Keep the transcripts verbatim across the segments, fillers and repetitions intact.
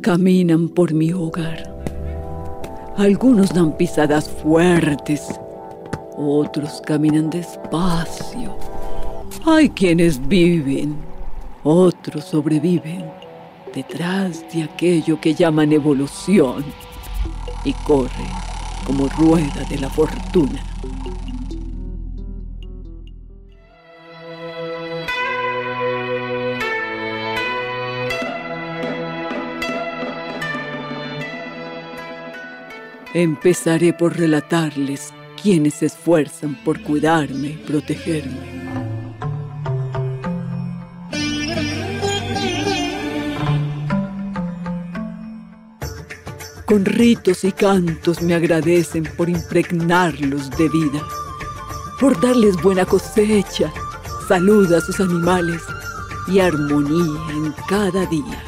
caminan por mi hogar. Algunos dan pisadas fuertes, otros caminan despacio. Hay quienes viven, otros sobreviven detrás de aquello que llaman evolución y corren como rueda de la fortuna. Empezaré por relatarles quienes se esfuerzan por cuidarme y protegerme. Con ritos y cantos me agradecen por impregnarlos de vida, por darles buena cosecha, salud a sus animales y armonía en cada día.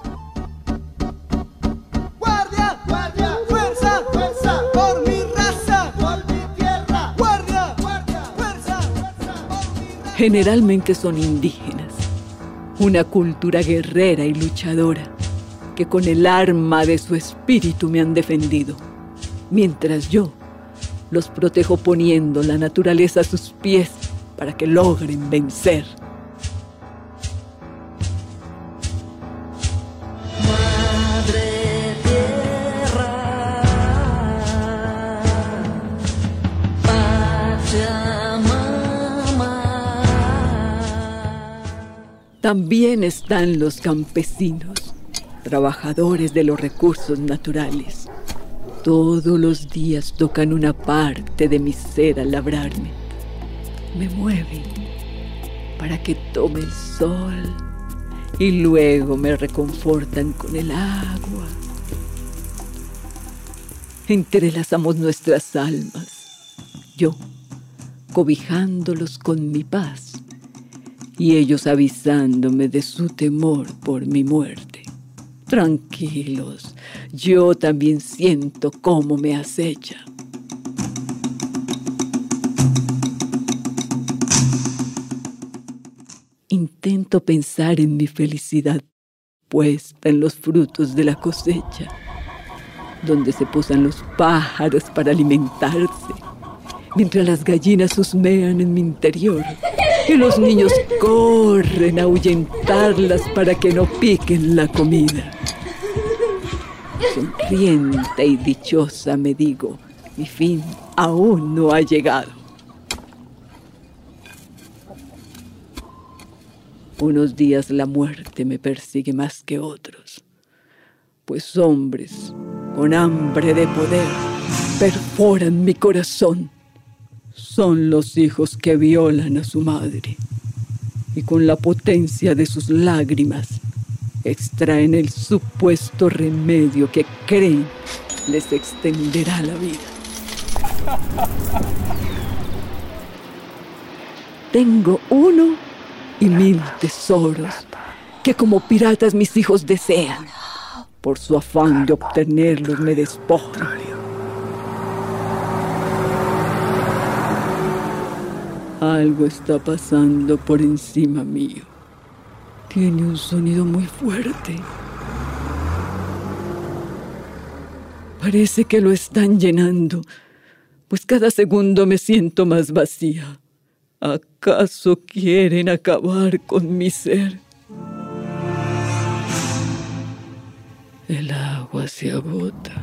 ¡Guardia, guardia, fuerza, fuerza, por mi raza, por mi tierra! ¡Guardia, guardia, fuerza, fuerza, por mi raza! Generalmente son indígenas, una cultura guerrera y luchadora, que con el arma de su espíritu me han defendido, mientras yo los protejo poniendo la naturaleza a sus pies para que logren vencer. Madre tierra, Pachamama. También están los campesinos, trabajadores de los recursos naturales. Todos los días tocan una parte de mi ser al labrarme. Me mueven para que tome el sol y luego me reconfortan con el agua. Entrelazamos nuestras almas, yo cobijándolos con mi paz y ellos avisándome de su temor por mi muerte. Tranquilos, yo también siento cómo me acecha. Intento pensar en mi felicidad puesta en los frutos de la cosecha, donde se posan los pájaros para alimentarse, mientras las gallinas husmean en mi interior y los niños corren a ahuyentarlas para que no piquen la comida. Sonriente y dichosa me digo, mi fin aún no ha llegado. Unos días la muerte me persigue más que otros, pues hombres con hambre de poder perforan mi corazón. Son los hijos que violan a su madre y con la potencia de sus lágrimas extraen el supuesto remedio que creen les extenderá la vida. Tengo uno y mil tesoros que como piratas mis hijos desean. Por su afán de obtenerlos me despojan. Algo está pasando por encima mío. Tiene un sonido muy fuerte. Parece que lo están llenando, pues cada segundo me siento más vacía. ¿Acaso quieren acabar con mi ser? El agua se agota.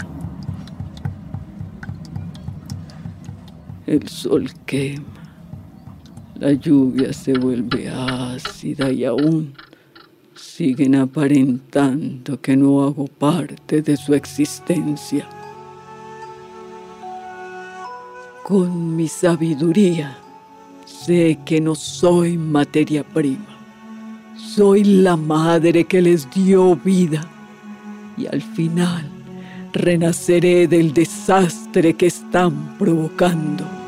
El sol quema. La lluvia se vuelve ácida y aún siguen aparentando que no hago parte de su existencia. Con mi sabiduría sé que no soy materia prima. Soy la madre que les dio vida y al final renaceré del desastre que están provocando.